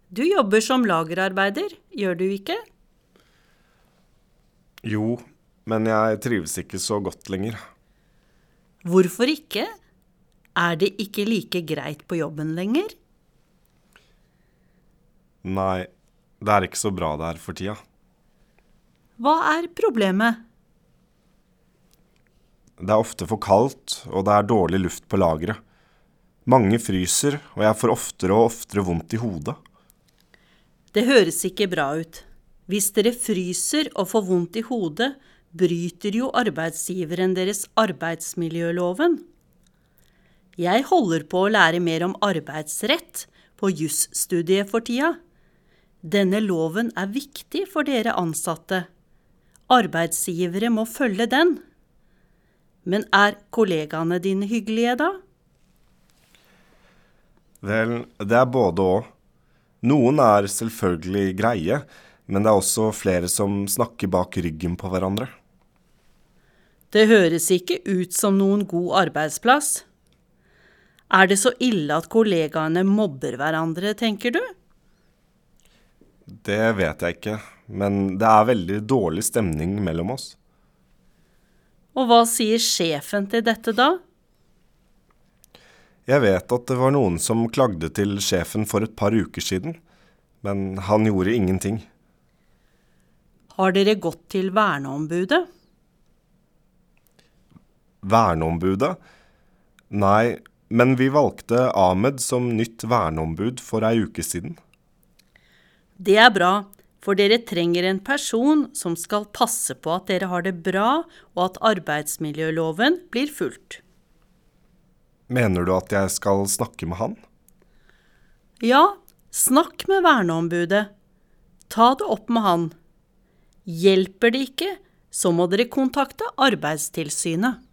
Du jobber som lagerarbeider, gjør du ikke? Jo, men jeg trives ikke så godt lenger. Hvorfor ikke? Er det ikke like greit på jobben lenger? Nei, det er ikke så bra der for tida. Hva er problemet? Det er ofte for kaldt, og det er dårlig luft på lageret. Mange fryser, og jeg får oftere og oftere vondt i hodet. Det høres ikke bra ut. Hvis dere fryser og får vondt i hodet, bryter jo arbeidsgiveren deres arbeidsmiljøloven. Jeg holder på å lære mer om arbeidsrett på jusstudiet for tida. Denne loven er viktig for dere ansatte. Arbeidsgivere må følge den. Men er kollegaene dine hyggelige da? Vel, det er både og. Noen er selvfølgelig greie, men det er også flere som snakker bak ryggen på hverandre. Det høres ikke ut som noen god arbeidsplass. Er det så ille at kollegaene mobber hverandre, tenker du? Det vet jeg ikke, men det er veldig dårlig stemning mellom oss. Og hva sier sjefen til dette da? Jeg vet at det var noen som klagde til sjefen for et par uker siden, men han gjorde ingenting. Har dere gått til verneombudet? Verneombudet? Nei, men vi valgte Ahmed som nytt verneombud for ei uke siden. Det er bra, for dere trenger en person som skal passe på at dere har det bra, og at arbeidsmiljøloven blir fulgt. Mener du at jeg skal snakke med han? Ja, snakk med verneombudet. Ta det opp med han. Hjelper det ikke, så må dere kontakte Arbeidstilsynet.